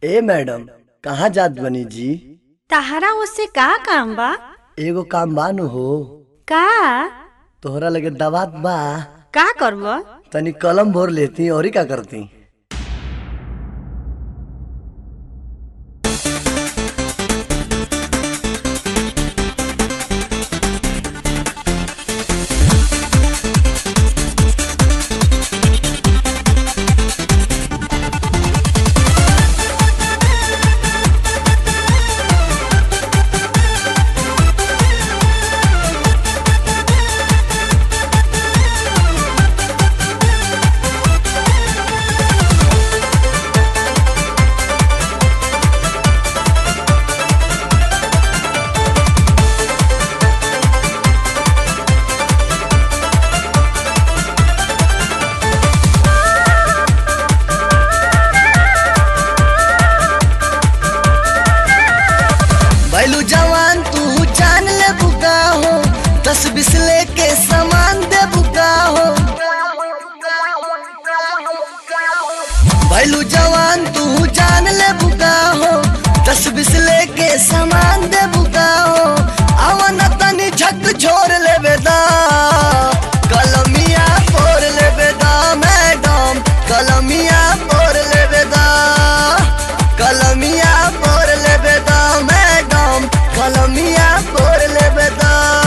ए madam, कहाँ जात बनी जी? तहरा उससे का काम बा? एगो काम बानू हो। का तोहरा लगे दवात बा? का करब? तनी कलम भर लेती और का करती। भैलू जवान तू जान ले बुका हो, 10-20 लेके सामान दे बुका हो। भैलू जवान तू जान ले बुका हो, 10-20 लेके सामान दे बुका हो। आवन तनी झक छोड़ ले बेदा, कलमिया फोड़ ले बेदा मैडम, कलमिया फोड़ ले बेदा, कलमिया फोड़ ले बेदा मैडम, कलमिया फोड़ ले बेदा।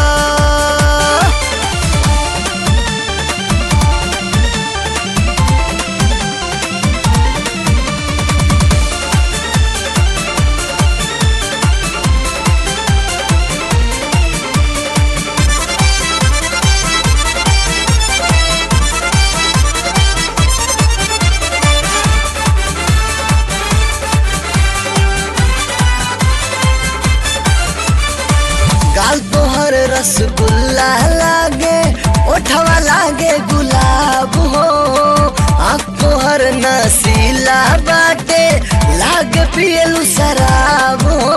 गाल तोहर रसगुल्ला लागे, ओठवा लागे गुलाब हो। आँख तोहर नसीला बाटे, लागे पियलू शराब हो।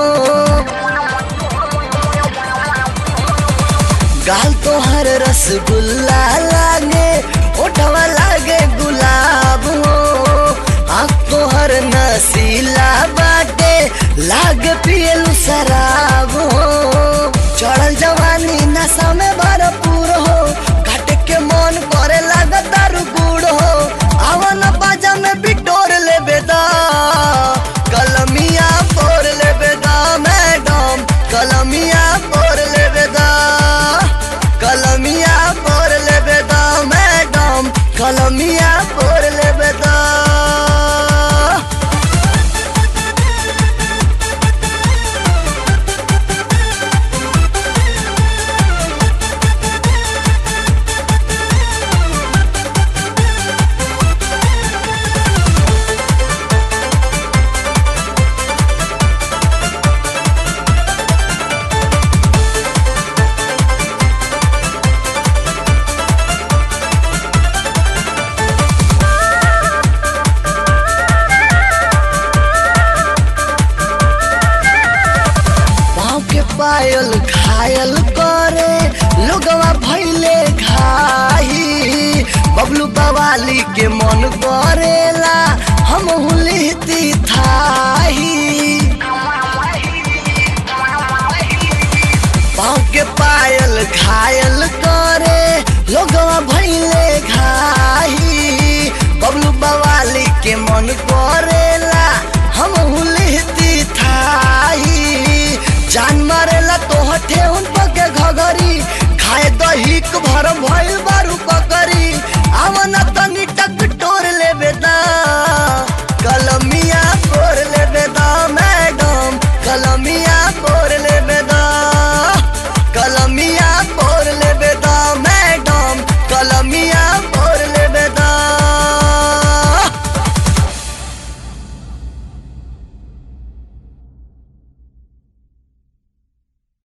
गाल तोहर रसगुल्ला लागे, ओठवा लागे गुलाब हो। आँख तोहर नसीला बाटे, लागे पियलू शराब हो। चढ़ल जवानी नशा में भरपूर हो, काटे के मन करे लागता रुगुड़ हो। आवन बाजा में बिटोर ले बेदा, कलमिया फोड़ ले बेदा मैडम, कलमिया फोड़ ले बेदा, कलमिया फोड़ ले बेदा मैडम, कलमिया फोड़ ले बेदा। पायल घायल करे लोगवा भैले घाही, बबलू बवाली के मन करेला हम हुलिहती थाही। पाँव के पायल घायल करे लोगवा भैले घाही, बबलू बवाली के मन करेला हम हुलिहती थाही। जान मारेला तो हटे उन पके घघरी, खाए दही भर भइल